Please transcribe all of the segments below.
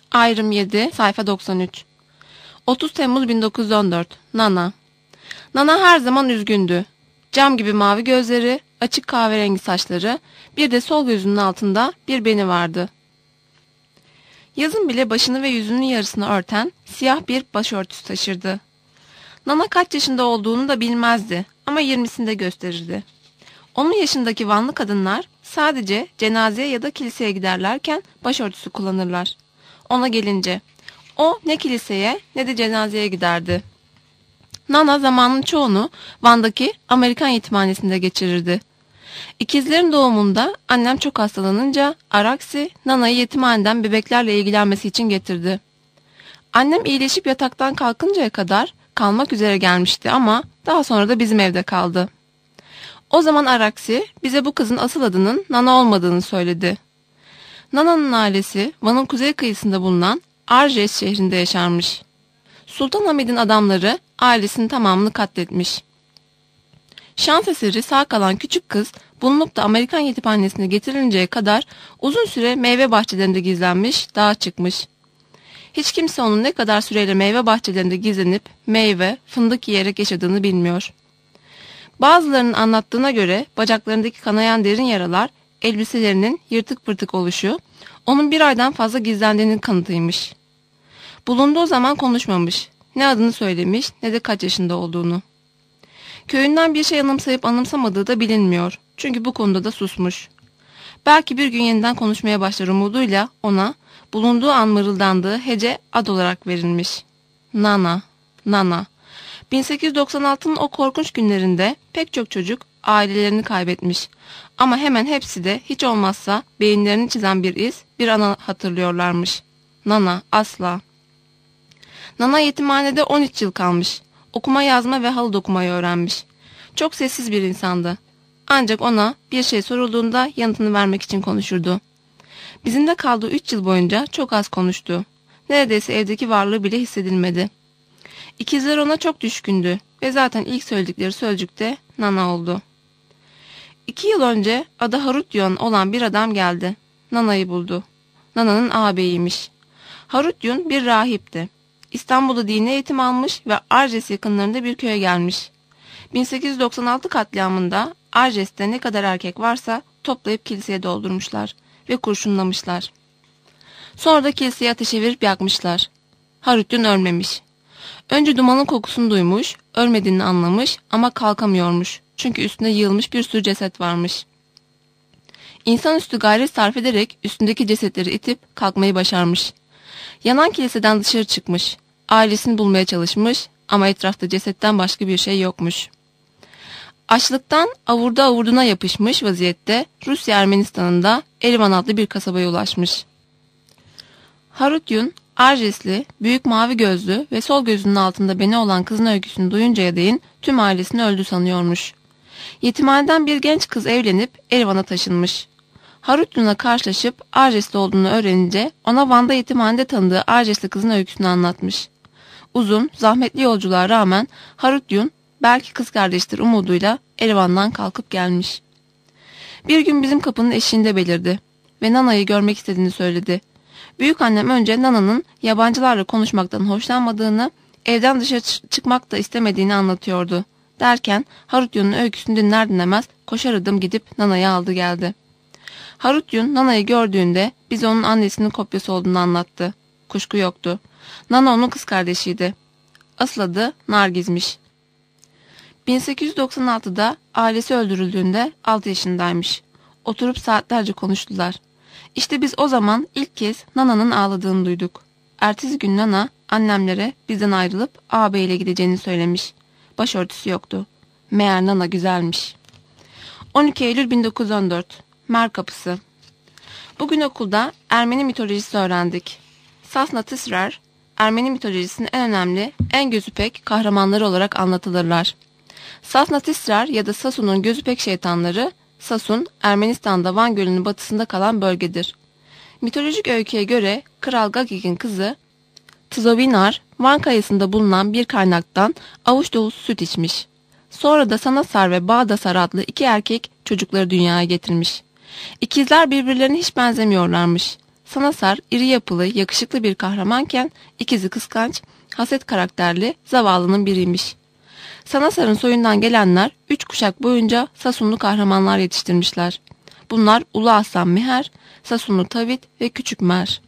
Ayrım 7, sayfa 93. 30 Temmuz 1914. Nana. Nana her zaman üzgündü. Cam gibi mavi gözleri, açık kahverengi saçları, bir de sol gözünün altında bir beni vardı. Yazın bile başını ve yüzünün yarısını örten siyah bir başörtüsü taşırdı. Nana kaç yaşında olduğunu da bilmezdi ama 20'sinde gösterirdi. Onun yaşındaki Vanlı kadınlar sadece cenazeye ya da kiliseye giderlerken başörtüsü kullanırlar. Ona gelince o ne kiliseye ne de cenazeye giderdi. Nana zamanın çoğunu Van'daki Amerikan yetimhanesinde geçirirdi. İkizlerin doğumunda annem çok hastalanınca Araksi Nana'yı yetimhaneden bebeklerle ilgilenmesi için getirdi. Annem iyileşip yataktan kalkıncaya kadar kalmak üzere gelmişti ama daha sonra da bizim evde kaldı. O zaman Araksi bize bu kızın asıl adının Nana olmadığını söyledi. Nana'nın ailesi Van'ın kuzey kıyısında bulunan Arjes şehrinde yaşarmış. Sultan Hamid'in adamları ailesinin tamamını katletmiş. Şans eseri sağ kalan küçük kız bulunup da Amerikan yetimhanesine getirilinceye kadar uzun süre meyve bahçelerinde gizlenmiş, dağa çıkmış. Hiç kimse onun ne kadar süreyle meyve bahçelerinde gizlenip meyve, fındık yiyerek yaşadığını bilmiyor. Bazılarının anlattığına göre bacaklarındaki kanayan derin yaralar, elbiselerinin yırtık pırtık oluşu, onun bir aydan fazla gizlendiğinin kanıtıymış. Bulunduğu zaman konuşmamış, ne adını söylemiş ne de kaç yaşında olduğunu. Köyünden bir şey anımsayıp anımsamadığı da bilinmiyor, çünkü bu konuda da susmuş. Belki bir gün yeniden konuşmaya başlar umuduyla ona bulunduğu an mırıldandığı hece ad olarak verilmiş. Nana, Nana. 1896'nın o korkunç günlerinde pek çok çocuk ailelerini kaybetmiş. Ama hemen hepsi de hiç olmazsa beyinlerini çizen bir iz, bir ana hatırlıyorlarmış. Nana asla. Nana yetimhanede 13 yıl kalmış. Okuma yazma ve halı dokumayı öğrenmiş. Çok sessiz bir insandı. Ancak ona bir şey sorulduğunda yanıtını vermek için konuşurdu. Bizimle kaldığı 3 yıl boyunca çok az konuştu. Neredeyse evdeki varlığı bile hissedilmedi. İkizler ona çok düşkündü ve zaten ilk söyledikleri sözcük de Nana oldu. 2 yıl önce adı Harutyon olan bir adam geldi. Nana'yı buldu. Nana'nın ağabeyiymiş. Harutyon bir rahipti. İstanbul'da dini eğitim almış ve Arjes yakınlarında bir köye gelmiş. 1896 katliamında Arjes'te ne kadar erkek varsa toplayıp kiliseye doldurmuşlar ve kurşunlamışlar. Sonra da kiliseye ateşe verip yakmışlar. Harutyon ölmemiş. Önce dumanın kokusunu duymuş, ölmediğini anlamış ama kalkamıyormuş. Çünkü üstüne yığılmış bir sürü ceset varmış. İnsanüstü gayret sarf ederek üstündeki cesetleri itip kalkmayı başarmış. Yanan kiliseden dışarı çıkmış. Ailesini bulmaya çalışmış ama etrafta cesetten başka bir şey yokmuş. Açlıktan avurduna yapışmış vaziyette Rusya Ermenistan'ında Erivan adlı bir kasabaya ulaşmış. Harutyon, Arjesli, büyük mavi gözlü ve sol gözünün altında beni olan kızın öyküsünü duyuncaya değin tüm ailesini öldü sanıyormuş. Yetimhaneden bir genç kız evlenip Erivan'a taşınmış. Harutyon'la karşılaşıp Arjesli olduğunu öğrenince ona Van'da yetimhanede tanıdığı Arjesli kızın öyküsünü anlatmış. Uzun, zahmetli yolculuğa rağmen Harutyon belki kız kardeştir umuduyla Erivan'dan kalkıp gelmiş. Bir gün bizim kapının eşiğinde belirdi ve Nana'yı görmek istediğini söyledi. Büyükannem önce Nana'nın yabancılarla konuşmaktan hoşlanmadığını, evden dışarı çıkmak da istemediğini anlatıyordu. Derken Harutyon'un öyküsünü dinler dinlemez koşar adım gidip Nana'yı aldı geldi. Harutyon Nana'yı gördüğünde bize onun annesinin kopyası olduğunu anlattı. Kuşku yoktu. Nana onun kız kardeşiydi. Asıl adı Nargiz'miş. 1896'da ailesi öldürüldüğünde 6 yaşındaymış. Oturup saatlerce konuştular. İşte biz o zaman ilk kez Nana'nın ağladığını duyduk. Ertesi gün Nana annemlere bizden ayrılıp ağabeyle gideceğini söylemiş. Başörtüsü yoktu. Meğer Nana güzelmiş. 12 Eylül 1914. Mer Kapısı. Bugün okulda Ermeni mitolojisi öğrendik. Sasna Tisrer, Ermeni mitolojisinin en önemli, en gözüpek kahramanları olarak anlatılırlar. Sasna Tisrer ya da Sasun'un gözüpek şeytanları, Sasun, Ermenistan'da Van Gölü'nün batısında kalan bölgedir. Mitolojik öyküye göre Kral Gagik'in kızı Tzovinar, Van kayısında bulunan bir kaynaktan avuç dolusu süt içmiş. Sonra da Sanasar ve Bağdasar adlı 2 erkek çocukları dünyaya getirmiş. İkizler birbirlerine hiç benzemiyorlarmış. Sanasar iri yapılı, yakışıklı bir kahramanken ikizi kıskanç, haset karakterli zavallının biriymiş. Sanasar'ın soyundan gelenler 3 kuşak boyunca Sasunlu kahramanlar yetiştirmişler. Bunlar Ulu Aslan Miher, Sasunlu Tavit ve Küçük Mer.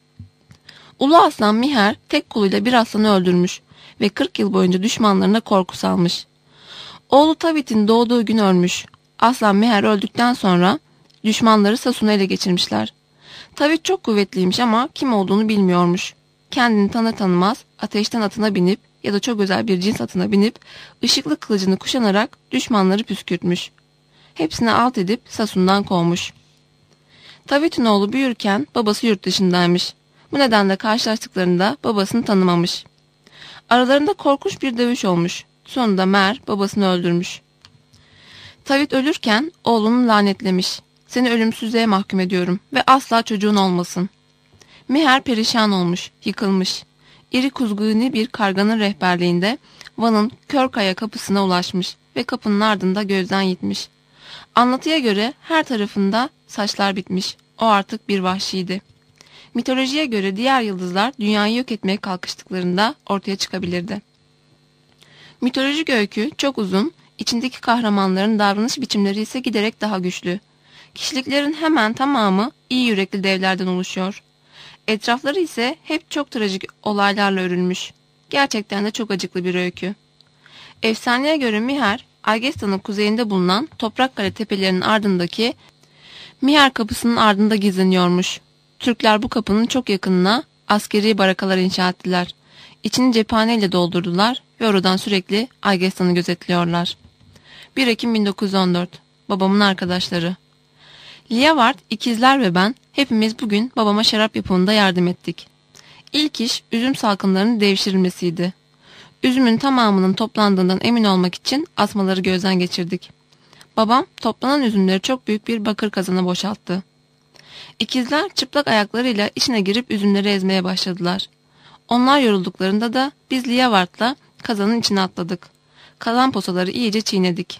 Ulu Aslan Miher tek koluyla bir aslanı öldürmüş ve 40 yıl boyunca düşmanlarına korku salmış. Oğlu Tavit'in doğduğu gün ölmüş. Aslan Miher öldükten sonra düşmanları Sasun'u ele geçirmişler. Tavit çok kuvvetliymiş ama kim olduğunu bilmiyormuş. Kendini tanır tanımaz ateşten atına binip ya da çok özel bir cins atına binip ışıklı kılıcını kuşanarak düşmanları püskürtmüş. Hepsini alt edip Sasun'dan kovmuş. Tavit'in oğlu büyürken babası yurt dışındaymış. Bu nedenle karşılaştıklarında babasını tanımamış. Aralarında korkunç bir dövüş olmuş. Sonunda Mer babasını öldürmüş. Tavit ölürken oğlunu lanetlemiş. Seni ölümsüzlüğe mahkum ediyorum ve asla çocuğun olmasın. Miher perişan olmuş, yıkılmış. İri kuzguni bir karganın rehberliğinde Van'ın Körkaya kapısına ulaşmış ve kapının ardında gözden gitmiş. Anlatıya göre her tarafında saçlar bitmiş. O artık bir vahşiydi. Mitolojiye göre diğer yıldızlar dünyayı yok etmeye kalkıştıklarında ortaya çıkabilirdi. Mitolojik öykü çok uzun, içindeki kahramanların davranış biçimleri ise giderek daha güçlü. Kişiliklerin hemen tamamı iyi yürekli devlerden oluşuyor. Etrafları ise hep çok trajik olaylarla örülmüş. Gerçekten de çok acıklı bir öykü. Efsaneye göre Miher, Aygestan'ın kuzeyinde bulunan Toprakkale tepelerinin ardındaki Miher kapısının ardında gizleniyormuş. Türkler bu kapının çok yakınına askeri barakalar inşa ettiler. İçini cephaneyle doldurdular ve oradan sürekli Aygestan'ı gözetliyorlar. 1 Ekim 1914. Babamın arkadaşları. Liavard, ikizler ve ben hepimiz bugün babama şarap yapımında yardım ettik. İlk iş üzüm salkımlarının devşirilmesiydi. Üzümün tamamının toplandığından emin olmak için asmaları gözden geçirdik. Babam toplanan üzümleri çok büyük bir bakır kazana boşalttı. İkizler çıplak ayaklarıyla içine girip üzümleri ezmeye başladılar. Onlar yorulduklarında da biz Liavard'la kazanın içine atladık. Kalan posaları iyice çiğnedik.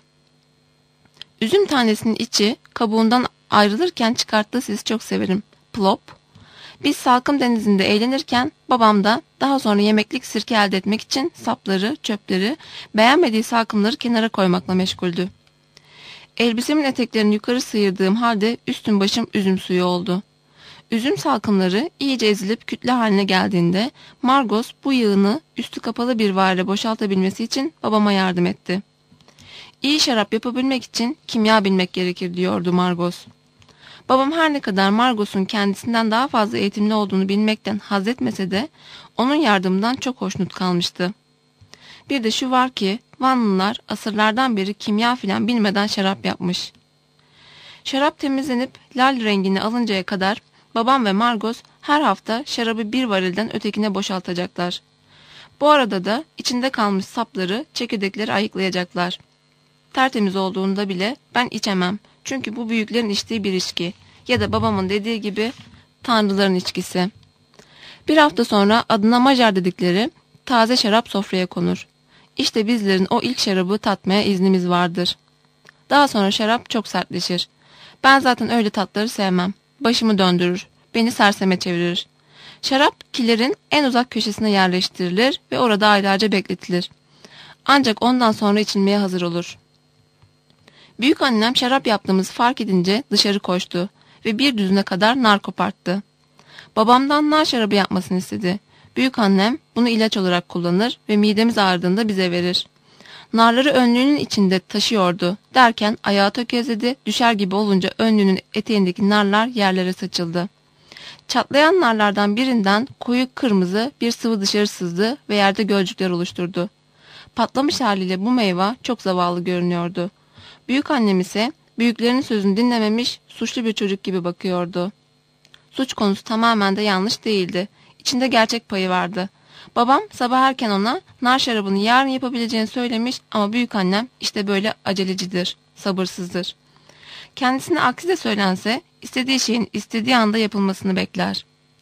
Üzüm tanesinin içi kabuğundan ayrılırken çıkarttığı sesi çok severim. Plop. Biz Salkım Denizi'nde eğlenirken babam da daha sonra yemeklik sirke elde etmek için sapları, çöpleri, beğenmediği salkımları kenara koymakla meşguldü. Elbisemin eteklerini yukarı sıyırdığım halde üstüm başım üzüm suyu oldu. Üzüm salkımları iyice ezilip kütle haline geldiğinde Margos bu yığını üstü kapalı bir vare boşaltabilmesi için babama yardım etti. İyi şarap yapabilmek için kimya bilmek gerekir diyordu Margos. Babam her ne kadar Margos'un kendisinden daha fazla eğitimli olduğunu bilmekten haz etmese de onun yardımından çok hoşnut kalmıştı. Bir de şu var ki Vanlılar asırlardan beri kimya filan bilmeden şarap yapmış. Şarap temizlenip lal rengini alıncaya kadar babam ve Margos her hafta şarabı bir varilden ötekine boşaltacaklar. Bu arada da içinde kalmış sapları, çekirdekleri ayıklayacaklar. Tertemiz olduğunda bile ben içemem. Çünkü bu büyüklerin içtiği bir içki ya da babamın dediği gibi tanrıların içkisi. Bir hafta sonra adına Macar dedikleri taze şarap sofraya konur. İşte bizlerin o ilk şarabı tatmaya iznimiz vardır. Daha sonra şarap çok sertleşir. Ben zaten öyle tatları sevmem. Başımı döndürür, beni serseme çevirir. Şarap kilerin en uzak köşesine yerleştirilir ve orada aylarca bekletilir. Ancak ondan sonra içilmeye hazır olur. Büyükannem şarap yaptığımızı fark edince dışarı koştu ve bir düzine kadar nar koparttı. Babamdan nar şarabı yapmasını istedi. Büyükannem bunu ilaç olarak kullanır ve midemiz ağrıdığında bize verir. Narları önlüğünün içinde taşıyordu derken ayağı tökezledi, düşer gibi olunca önlüğünün eteğindeki narlar yerlere saçıldı. Çatlayan narlardan birinden koyu kırmızı bir sıvı dışarı sızdı ve yerde gölcükler oluşturdu. Patlamış haliyle bu meyve çok zavallı görünüyordu. Büyükannem ise büyüklerinin sözünü dinlememiş, suçlu bir çocuk gibi bakıyordu. Suç konusu tamamen de yanlış değildi. İçinde gerçek payı vardı. Babam sabah erken ona nar şarabını yarın yapabileceğini söylemiş ama büyükannem işte böyle acelecidir, sabırsızdır. Kendisine aksi de söylense istediği şeyin istediği anda yapılmasını bekler.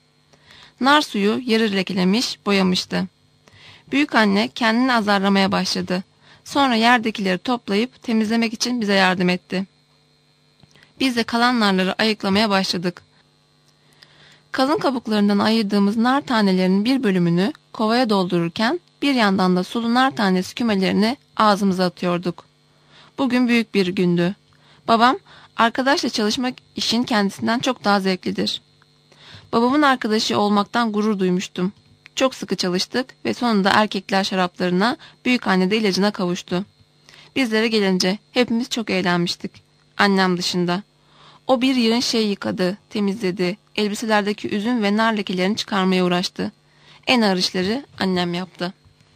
Nar suyu yarı lekelemiş, boyamıştı. Büyükanne kendini azarlamaya başladı. Sonra yerdekileri toplayıp temizlemek için bize yardım etti. Biz de kalan narları ayıklamaya başladık. Kalın kabuklarından ayırdığımız nar tanelerinin bir bölümünü kovaya doldururken bir yandan da sulu nar tanesi kümelerini ağzımıza atıyorduk. Bugün büyük bir gündü. Babam, arkadaşla çalışmak işin kendisinden çok daha zevklidir. Babamın arkadaşı olmaktan gurur duymuştum. Çok sıkı çalıştık ve sonunda erkekler şaraplarına, büyükanne de ilacına kavuştu. Bizlere gelince hepimiz çok eğlenmiştik. Annem dışında. O bir yığın şey yıkadı, temizledi, elbiselerdeki üzüm ve nar lekelerini çıkarmaya uğraştı. En ağır işleri annem yaptı.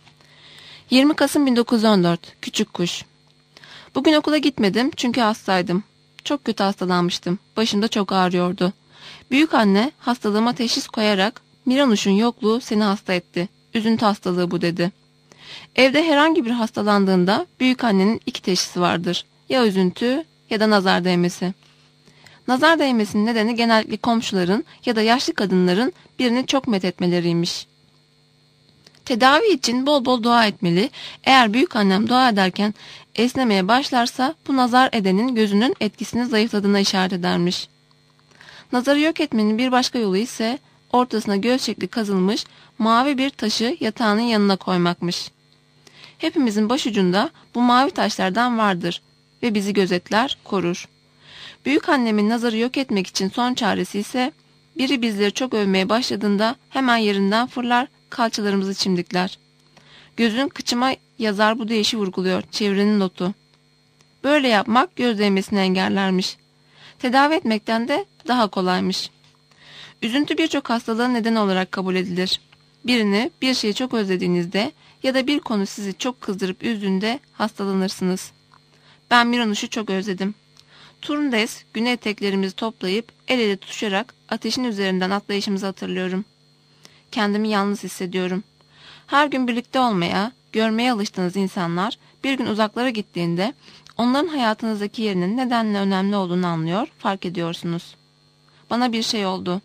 20 Kasım 1914, Küçük Kuş. Bugün okula gitmedim çünkü hastaydım. Çok kötü hastalanmıştım. Başımda çok ağrıyordu. Büyükanne hastalığıma teşhis koyarak Miranuş'un yokluğu seni hasta etti. Üzüntü hastalığı bu dedi. Evde herhangi bir hastalandığında büyükannenin 2 teşhisi vardır. Ya üzüntü ya da nazar değmesi. Nazar değmesinin nedeni genellikle komşuların ya da yaşlı kadınların birini çok methetmeleriymiş. Tedavi için bol bol dua etmeli. Eğer büyükannem dua ederken esnemeye başlarsa bu nazar edenin gözünün etkisini zayıfladığına işaret edermiş. Nazarı yok etmenin bir başka yolu ise ortasına göz şekli kazılmış mavi bir taşı yatağının yanına koymakmış. Hepimizin başucunda bu mavi taşlardan vardır ve bizi gözetler, korur. Büyükannemin nazarı yok etmek için son çaresi ise biri bizleri çok övmeye başladığında hemen yerinden fırlar, kalçalarımızı çimdikler. Gözün kıçıma yazar bu deyişi vurguluyor çevrenin notu. Böyle yapmak göz değmesini engellermiş. Tedavi etmekten de daha kolaymış. Üzüntü birçok hastalığın nedeni olarak kabul edilir. Birini, bir şeyi çok özlediğinizde ya da bir konu sizi çok kızdırıp üzdüğünde hastalanırsınız. Ben Miranuş'u çok özledim. Turundes, güney eteklerimizi toplayıp el ele tutuşarak ateşin üzerinden atlayışımızı hatırlıyorum. Kendimi yalnız hissediyorum. Her gün birlikte olmaya, görmeye alıştığınız insanlar bir gün uzaklara gittiğinde onların hayatınızdaki yerinin nedenle önemli olduğunu anlıyor, fark ediyorsunuz. Bana bir şey oldu.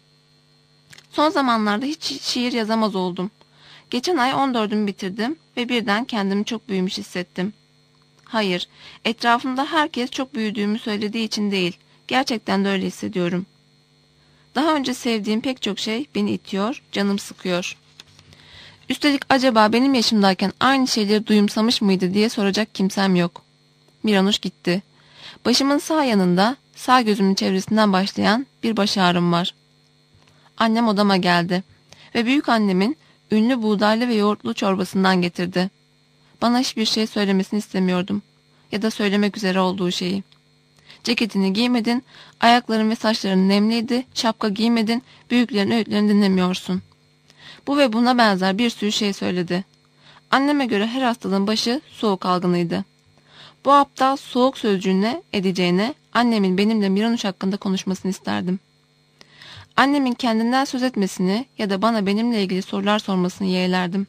Son zamanlarda hiç şiir yazamaz oldum. Geçen ay 14'ümü bitirdim ve birden kendimi çok büyümüş hissettim. Hayır, etrafımda herkes çok büyüdüğümü söylediği için değil, gerçekten de öyle hissediyorum. Daha önce sevdiğim pek çok şey beni itiyor, canım sıkıyor. Üstelik acaba benim yaşımdayken aynı şeyleri duyumsamış mıydı diye soracak kimsem yok. Miranuş gitti. Başımın sağ yanında, sağ gözümün çevresinden başlayan bir baş ağrım var. Annem odama geldi ve büyükannemin ünlü buğdaylı ve yoğurtlu çorbasından getirdi. Bana hiçbir şey söylemesini istemiyordum ya da söylemek üzere olduğu şeyi. Ceketini giymedin, ayakların ve saçların nemliydi, şapka giymedin, büyüklerin öğütlerini dinlemiyorsun. Bu ve buna benzer bir sürü şey söyledi. Anneme göre her hastalığın başı soğuk algınıydı. Bu aptal soğuk sözcüğüne edeceğine annemin benimle Miranuş hakkında konuşmasını isterdim. Annemin kendinden söz etmesini ya da bana benimle ilgili sorular sormasını yeğlerdim.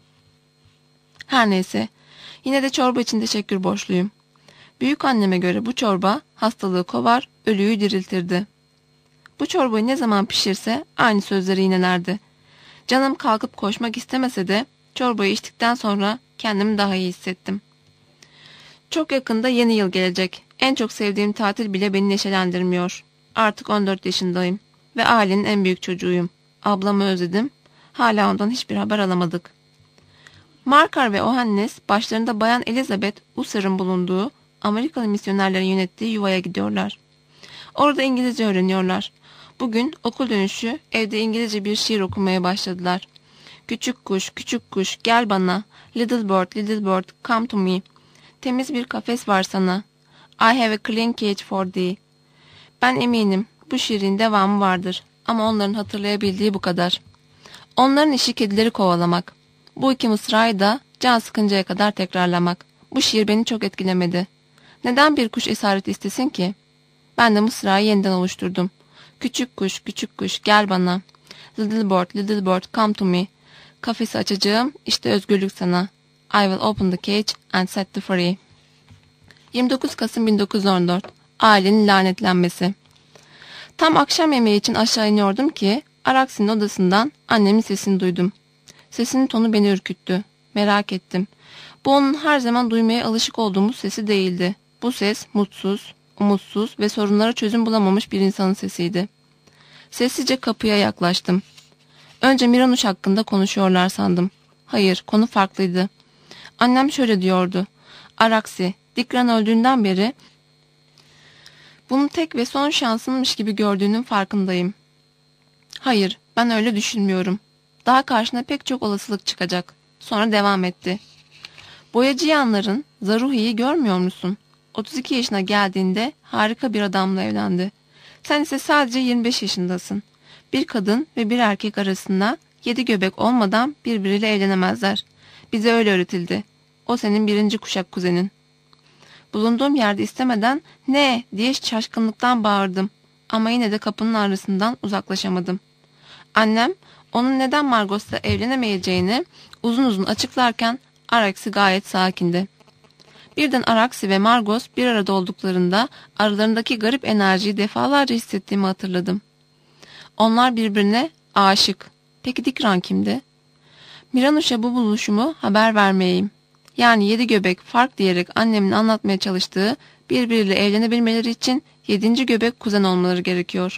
Her neyse, yine de çorba için teşekkür borçluyum. Büyük anneme göre bu çorba hastalığı kovar, ölüyü diriltirdi. Bu çorbayı ne zaman pişirse aynı sözleri yinelerdi. Canım kalkıp koşmak istemese de çorbayı içtikten sonra kendimi daha iyi hissettim. Çok yakında yeni yıl gelecek. En çok sevdiğim tatil bile beni neşelendirmiyor. Artık 14 yaşındayım ve ailenin en büyük çocuğuyum. Ablamı özledim. Hala ondan hiçbir haber alamadık. Markar ve Ohannes başlarında Bayan Elizabeth Usser'ın bulunduğu Amerikalı misyonerlerin yönettiği yuvaya gidiyorlar. Orada İngilizce öğreniyorlar. Bugün okul dönüşü evde İngilizce bir şiir okumaya başladılar. Küçük kuş, küçük kuş, gel bana. Little bird, come to me. Temiz bir kafes var sana. I have a clean cage for thee. Ben eminim bu şiirin devamı vardır ama onların hatırlayabildiği bu kadar. Onların işi kedileri kovalamak. Bu 2 mısrayı da can sıkıncaya kadar tekrarlamak. Bu şiir beni çok etkilemedi. Neden bir kuş esareti istesin ki? Ben de mısrayı yeniden oluşturdum. Küçük kuş, gel bana. Little bird, come to me. Kafesi açacağım, işte özgürlük sana. I will open the cage and set the free. 29 Kasım 1914. Ailenin lanetlenmesi. Tam akşam yemeği için aşağı iniyordum ki Araksi'nin odasından annemin sesini duydum. Sesinin tonu beni ürküttü. Merak ettim. Bu onun her zaman duymaya alışık olduğumuz sesi değildi. Bu ses mutsuz, umutsuz ve sorunlara çözüm bulamamış bir insanın sesiydi. Sessizce kapıya yaklaştım. Önce Miranuş hakkında konuşuyorlar sandım. Hayır, konu farklıydı. Annem şöyle diyordu. Araksi, Dikran öldüğünden beri bunu tek ve son şansınmış gibi gördüğünün farkındayım. Hayır, ben öyle düşünmüyorum. Daha karşına pek çok olasılık çıkacak. Sonra devam etti. Boyacıyanların Zaruhi'yi görmüyor musun? 32 yaşına geldiğinde harika bir adamla evlendi. Sen ise sadece 25 yaşındasın. Bir kadın ve bir erkek arasında 7 göbek olmadan birbiriyle evlenemezler. Bize öyle öğretildi. O senin birinci kuşak kuzenin. Bulunduğum yerde istemeden ne diye şaşkınlıktan bağırdım. Ama yine de kapının arasından uzaklaşamadım. Annem onun neden Margos'la evlenemeyeceğini uzun uzun açıklarken Araksi gayet sakindi. Birden Araksi ve Margos bir arada olduklarında aralarındaki garip enerjiyi defalarca hissettiğimi hatırladım. Onlar birbirine aşık. Peki Dikran kimdi? Miranuş'a bu buluşumu haber vermeyeyim. Yani 7 göbek fark diyerek annemin anlatmaya çalıştığı birbiriyle evlenebilmeleri için 7. göbek kuzen olmaları gerekiyor.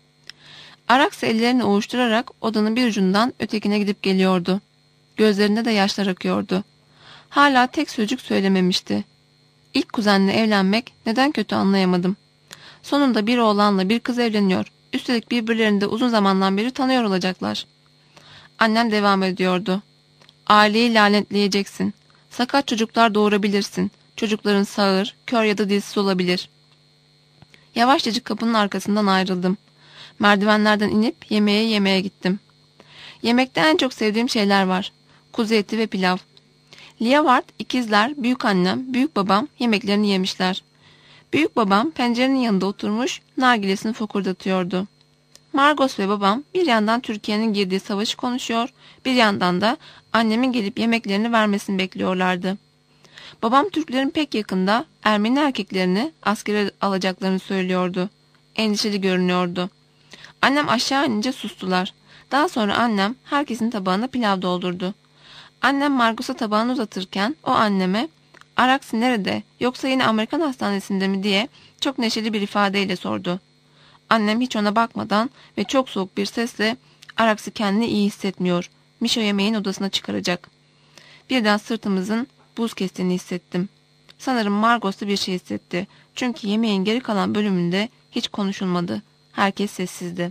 Araksi ellerini ovuşturarak odanın bir ucundan ötekine gidip geliyordu. Gözlerinde de yaşlar akıyordu. Hala tek sözcük söylememişti. İlk kuzenle evlenmek neden kötü anlayamadım. Sonunda bir oğlanla bir kız evleniyor. Üstelik birbirlerini de uzun zamandan beri tanıyor olacaklar. Annem devam ediyordu. Aileyi lanetleyeceksin. Sakat çocuklar doğurabilirsin. Çocukların sağır, kör ya da dilsiz olabilir. Yavaşçacık kapının arkasından ayrıldım. Merdivenlerden inip yemeye gittim. Yemekte en çok sevdiğim şeyler var. Kuzu eti ve pilav. Liavard, ikizler, büyükannem, büyükbabam yemeklerini yemişler. Büyükbabam pencerenin yanında oturmuş nargilesini fokurdatıyordu. Margos ve babam bir yandan Türkiye'nin girdiği savaşı konuşuyor, bir yandan da annemin gelip yemeklerini vermesini bekliyorlardı. Babam Türklerin pek yakında Ermeni erkeklerini askere alacaklarını söylüyordu. Endişeli görünüyordu. Annem aşağı inince sustular. Daha sonra annem herkesin tabağına pilav doldurdu. Annem Margos'a tabağını uzatırken o anneme "Araksi nerede, yoksa yine Amerikan hastanesinde mi?" diye çok neşeli bir ifadeyle sordu. Annem hiç ona bakmadan ve çok soğuk bir sesle "Araksi kendini iyi hissetmiyor. Mişo yemeğin odasına çıkaracak." Birden sırtımızın buz kestiğini hissettim. Sanırım Margos da bir şey hissetti. Çünkü yemeğin geri kalan bölümünde hiç konuşulmadı. Herkes sessizdi.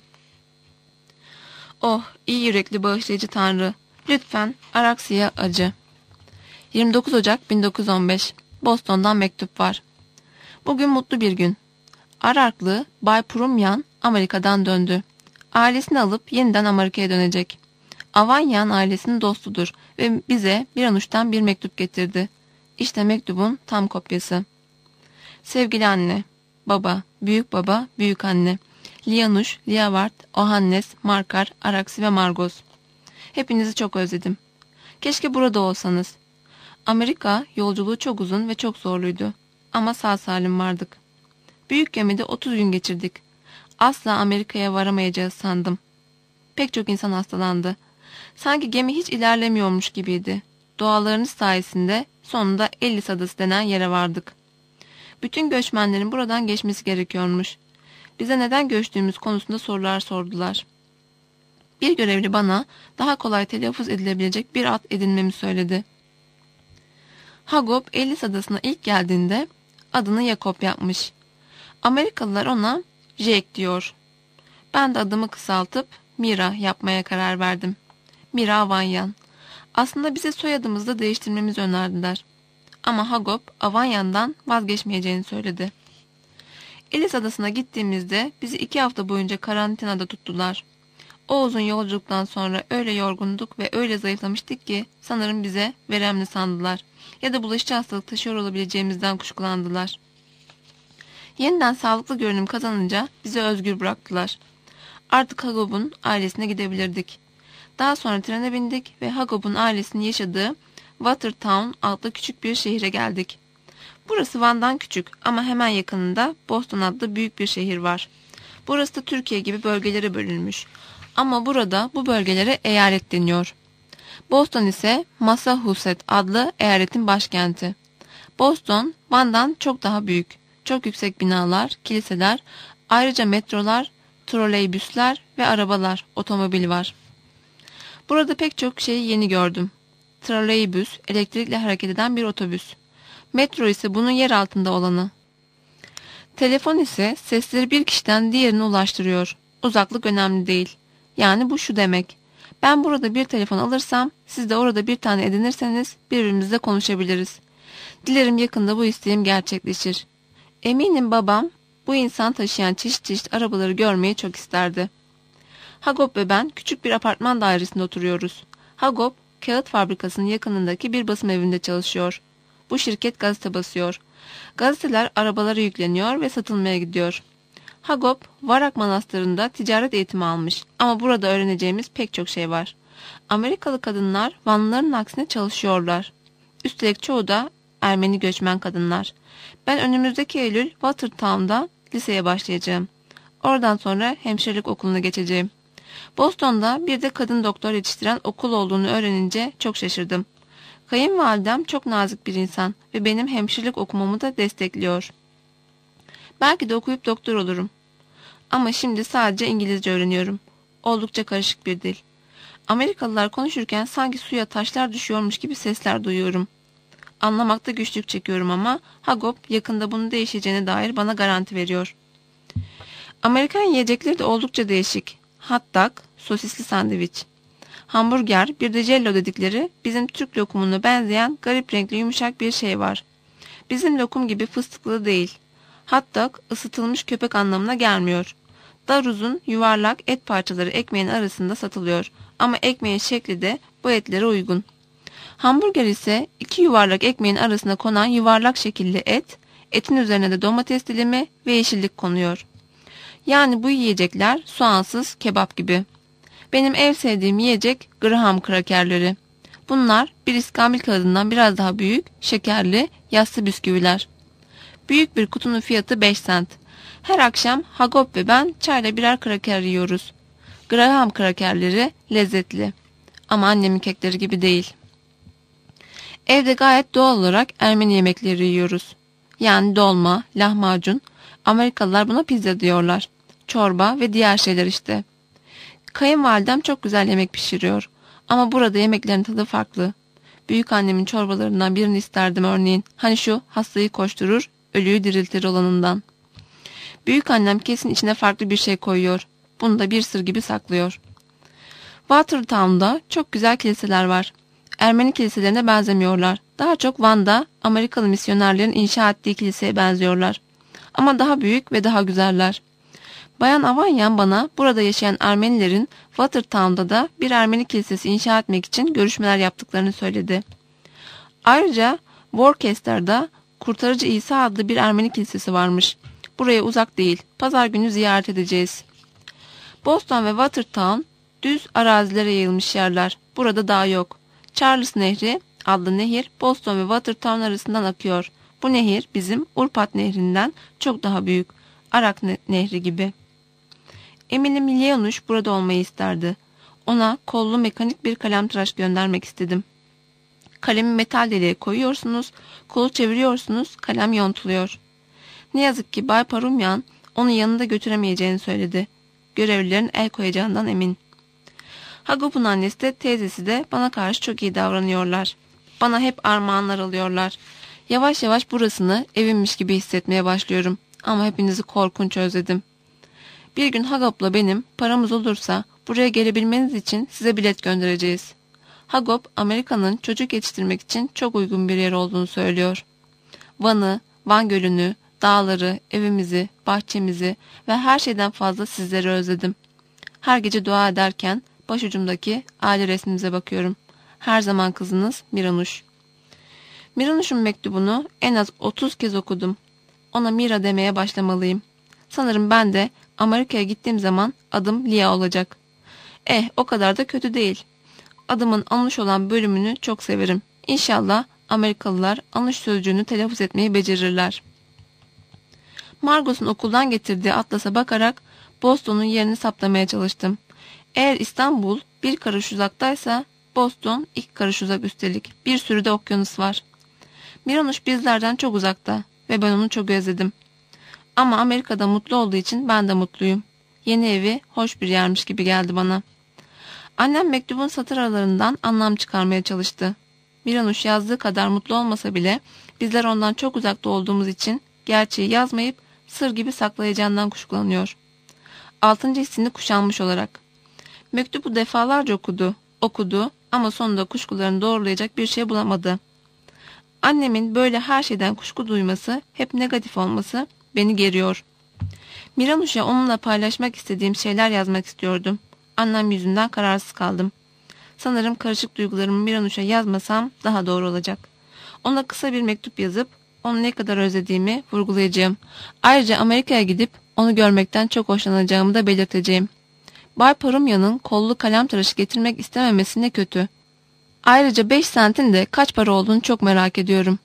Oh, iyi yürekli bağışlayıcı Tanrı. Lütfen Araksi'ye acı. 29 Ocak 1915. Boston'dan mektup var. Bugün mutlu bir gün. Ararklı Bay Prumyan Amerika'dan döndü. Ailesini alıp yeniden Amerika'ya dönecek. Avanyan ailesinin dostudur ve bize bir anuştan bir mektup getirdi. İşte mektubun tam kopyası. Sevgili anne, baba, büyük anne, Lianuş, Liavard, Ohannes, Markar, Araksi ve Margos. Hepinizi çok özledim. Keşke burada olsanız. Amerika yolculuğu çok uzun ve çok zorluydu. Ama sağ salim vardık. Büyük gemide 30 gün geçirdik. Asla Amerika'ya varamayacağız sandım. Pek çok insan hastalandı. Sanki gemi hiç ilerlemiyormuş gibiydi. Dualarınız sayesinde sonunda Ellis Adası denen yere vardık. Bütün göçmenlerin buradan geçmesi gerekiyormuş. Bize neden göçtüğümüz konusunda sorular sordular. Bir görevli bana daha kolay telaffuz edilebilecek bir ad edinmemi söyledi. Hagop Ellis Adası'na ilk geldiğinde adını Jacob yapmış. Amerikalılar ona Jake diyor. Ben de adımı kısaltıp Mira yapmaya karar verdim. Mira Avanyan. Aslında bize soyadımızı da değiştirmemizi önerdiler. Ama Hagop Avanyan'dan vazgeçmeyeceğini söyledi. Ellis Adası'na gittiğimizde bizi 2 hafta boyunca karantinada tuttular. O uzun yolculuktan sonra öyle yorgunduk ve öyle zayıflamıştık ki sanırım bize veremli sandılar ya da bulaşıcı hastalık taşıyor olabileceğimizden kuşkulandılar. Yeniden sağlıklı görünüm kazanınca bizi özgür bıraktılar. Artık Hagop'un ailesine gidebilirdik. Daha sonra trene bindik ve Hagop'un ailesinin yaşadığı Watertown adlı küçük bir şehire geldik. Burası Van'dan küçük ama hemen yakınında Boston adlı büyük bir şehir var. Burası da Türkiye gibi bölgelere bölünmüş. Ama burada bu bölgelere eyalet deniyor. Boston ise Massachusetts adlı eyaletin başkenti. Boston, Van'dan çok daha büyük. Çok yüksek binalar, kiliseler, ayrıca metrolar, troleybüsler ve arabalar, otomobil var. Burada pek çok şeyi yeni gördüm. Trolleybüs, elektrikle hareket eden bir otobüs. Metro ise bunun yer altında olanı. Telefon ise sesleri bir kişiden diğerine ulaştırıyor. Uzaklık önemli değil. Yani bu şu demek. Ben burada bir telefon alırsam, siz de orada bir tane edinirseniz birbirimizle konuşabiliriz. Dilerim yakında bu isteğim gerçekleşir. Eminim babam bu insan taşıyan çeşit çeşit arabaları görmeyi çok isterdi. Hagop ve ben küçük bir apartman dairesinde oturuyoruz. Hagop, kağıt fabrikasının yakınındaki bir basım evinde çalışıyor. Bu şirket gazete basıyor. Gazeteler arabalara yükleniyor ve satılmaya gidiyor. Hagop, Varak Manastırı'nda ticaret eğitimi almış ama burada öğreneceğimiz pek çok şey var. Amerikalı kadınlar Vanlıların aksine çalışıyorlar. Üstelik çoğu da Ermeni göçmen kadınlar. Ben önümüzdeki Eylül Watertown'da liseye başlayacağım. Oradan sonra hemşirelik okuluna geçeceğim. Boston'da bir de kadın doktor yetiştiren okul olduğunu öğrenince çok şaşırdım. Kayınvalidem çok nazik bir insan ve benim hemşirelik okumamı da destekliyor. Belki de okuyup doktor olurum. Ama şimdi sadece İngilizce öğreniyorum. Oldukça karışık bir dil. Amerikalılar konuşurken sanki suya taşlar düşüyormuş gibi sesler duyuyorum. Anlamakta güçlük çekiyorum ama Hagop yakında bunun değişeceğine dair bana garanti veriyor. Amerikan yiyecekleri de oldukça değişik. Hot dog, sosisli sandviç. Hamburger, bir de jello dedikleri bizim Türk lokumuna benzeyen garip renkli yumuşak bir şey var. Bizim lokum gibi fıstıklı değil. Hot dog ısıtılmış köpek anlamına gelmiyor. Dar uzun yuvarlak et parçaları ekmeğin arasında satılıyor ama ekmeğin şekli de bu etlere uygun. Hamburger ise iki yuvarlak ekmeğin arasına konan yuvarlak şekilli et, etin üzerine de domates dilimi ve yeşillik konuyor. Yani bu yiyecekler soğansız kebap gibi. Benim en sevdiğim yiyecek Graham krakerleri. Bunlar bir iskambil kağıdından biraz daha büyük, şekerli, yassı bisküviler. Büyük bir kutunun fiyatı 5 cent. Her akşam Hagop ve ben çayla birer kraker yiyoruz. Graham krakerleri lezzetli. Ama annemin kekleri gibi değil. Evde gayet doğal olarak Ermeni yemekleri yiyoruz. Yani dolma, lahmacun. Amerikalılar buna pizza diyorlar. Çorba ve diğer şeyler işte. Kayınvalidem çok güzel yemek pişiriyor. Ama burada yemeklerin tadı farklı. Büyükannemin çorbalarından birini isterdim örneğin. Hani şu hastayı koşturur, ölüyü diriltir olanından. Büyükannem kesin içine farklı bir şey koyuyor. Bunu da bir sır gibi saklıyor. Watertown'da çok güzel kiliseler var. Ermeni kiliselerine benzemiyorlar. Daha çok Van'da Amerikalı misyonerlerin inşa ettiği kiliseye benziyorlar. Ama daha büyük ve daha güzeller. Bayan Avanyan bana burada yaşayan Ermenilerin Watertown'da da bir Ermeni kilisesi inşa etmek için görüşmeler yaptıklarını söyledi. Ayrıca Worcester'da Kurtarıcı İsa adlı bir Ermeni kilisesi varmış. Buraya uzak değil. Pazar günü ziyaret edeceğiz. Boston ve Watertown düz arazilere yayılmış yerler. Burada dağ yok. Charles Nehri adlı nehir Boston ve Watertown arasından akıyor. Bu nehir bizim Urpat Nehri'nden çok daha büyük. Arak Nehri gibi. Eminim Leonuş burada olmayı isterdi. Ona kollu mekanik bir kalemtıraş göndermek istedim. Kalemi metal deliğe koyuyorsunuz, kolu çeviriyorsunuz, kalem yontuluyor. Ne yazık ki Bay Parumyan onu yanında götüremeyeceğini söyledi. Görevlilerin el koyacağından emin. Hagop'un annesi de teyzesi de bana karşı çok iyi davranıyorlar. Bana hep armağanlar alıyorlar. Yavaş yavaş burasını evimmiş gibi hissetmeye başlıyorum. Ama hepinizi korkunç özledim. Bir gün Hagop'la benim paramız olursa buraya gelebilmeniz için size bilet göndereceğiz. Hagop, Amerika'nın çocuk yetiştirmek için çok uygun bir yer olduğunu söylüyor. Van'ı, Van Gölü'nü, dağları, evimizi, bahçemizi ve her şeyden fazla sizleri özledim. Her gece dua ederken başucumdaki aile resmimize bakıyorum. Her zaman kızınız Miranuş. Miranuş'un mektubunu en az 30 kez okudum. Ona Mira demeye başlamalıyım. Sanırım ben de Amerika'ya gittiğim zaman adım Lia olacak. O kadar da kötü değil. Adımın Anuş olan bölümünü çok severim. İnşallah Amerikalılar Anuş sözcüğünü telaffuz etmeyi becerirler. Margos'un okuldan getirdiği atlasa bakarak Boston'un yerini saptamaya çalıştım. Eğer İstanbul bir karış uzaktaysa Boston 2 karış uzak üstelik. Bir sürü de okyanus var. Miranuş bizlerden çok uzakta ve ben onu çok özledim. Ama Amerika'da mutlu olduğu için ben de mutluyum. Yeni evi hoş bir yermiş gibi geldi bana. Annem mektubun satır aralarından anlam çıkarmaya çalıştı. Miranuş yazdığı kadar mutlu olmasa bile bizler ondan çok uzakta olduğumuz için gerçeği yazmayıp sır gibi saklayacağından kuşkulanıyor. 6. hissini kuşanmış olarak. Mektubu defalarca okudu ama sonunda kuşkularını doğrulayacak bir şey bulamadı. Annemin böyle her şeyden kuşku duyması, hep negatif olması beni geriyor. Miranuş'a onunla paylaşmak istediğim şeyler yazmak istiyordum. Annem yüzünden kararsız kaldım. Sanırım karışık duygularımı Miranuş'a yazmasam daha doğru olacak. Ona kısa bir mektup yazıp onu ne kadar özlediğimi vurgulayacağım. Ayrıca Amerika'ya gidip onu görmekten çok hoşlanacağımı da belirteceğim. Bay Parumya'nın kollu kalem tıraşı getirmek istememesi ne kötü. Ayrıca 5 sentin de kaç para olduğunu çok merak ediyorum.